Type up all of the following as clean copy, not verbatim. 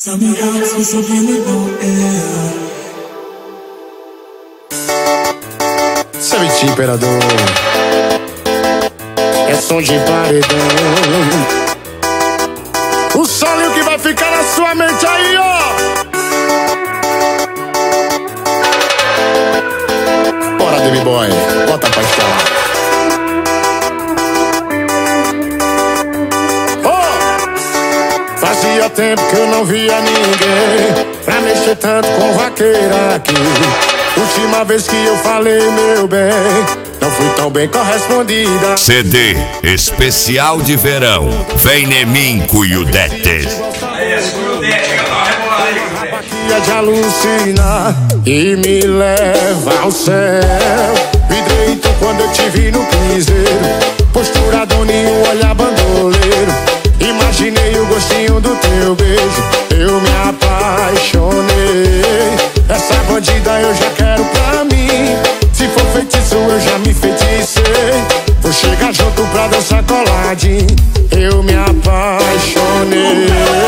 Somewhere else we so feeling no air. Sabe, imperador, é som de paredão. O solinho que vai ficar na sua mente aí, ó. Bora, Demi Boy, bota pra instalar. Fazia tempo que eu não via ninguém pra mexer tanto com vaqueira aqui. Última vez que eu falei, meu bem, não fui tão bem correspondida. CD especial de verão. Vem em mim, Cuyudetes. Rabaquia de alucinar e me leva ao céu. Vidreito quando eu te vi no piseiro, postura doninho, olhar bandoleiro. Imaginei o gostinho do teu beijo, eu me apaixonei. Essa bandida eu já quero pra mim. Se for feitiço eu já me feiticei. Vou chegar junto pra dançar coladinho. Eu me apaixonei.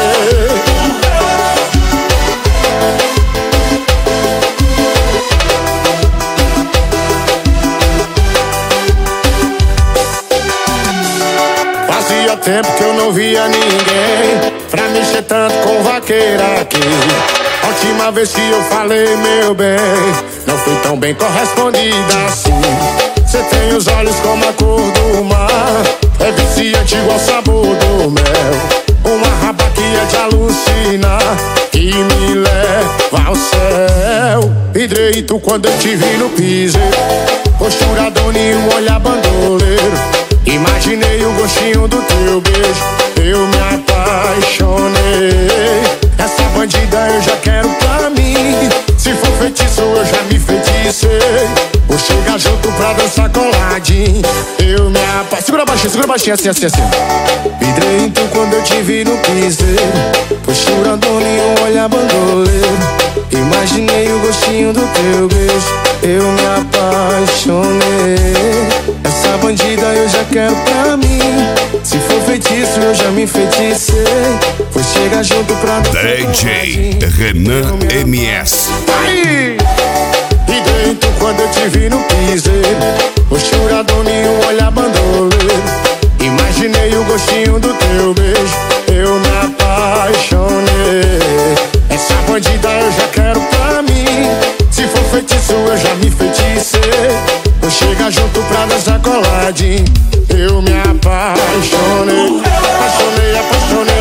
Fazia tempo que eu não via ninguém pra mexer tanto com vaqueira aqui. A última vez que eu falei, meu bem, não fui tão bem correspondida assim. Cê tem os olhos como a cor do mar, é viciante igual o sabor do mel. Uma rabaquia de alucinar que me leva ao céu. Vidreito quando eu te vi no piseiro, postura doninho, olhar bandoleiro. Imaginei o gostinho do teu beijo, eu me apaixonei. Essa bandida eu já quero pra mim. Se for feitiço eu já me feiticei. Vou chegar junto pra dançar coladinho. Eu me apaixonei. Segura baixinho, assim. Vidreito quando eu te vi no piseiro, postura doninho, olhar bandoleiro. Imaginei o gostinho do teu beijo, eu me apaixonei. Essa bandida eu já quero pra mim. Se for feitiço eu já me feiticei. Vou chegar junto pra DJ Renan MS. Aí! E dentro quando eu te vi no piseiro, postura doninho, olhar bandoleiro. Imaginei o gostinho do teu beijo, eu me apaixonei. Essa bandida eu já quero pra mim. Se for feitiço eu já me feiticei. Vou chegar junto pra dançar coladinho. Eu me apaixonei. Apaixonei.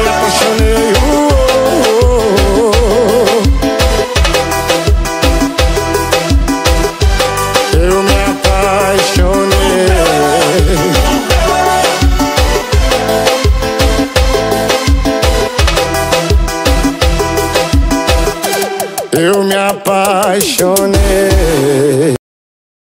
Eu me apaixonei. Eu me apaixonei.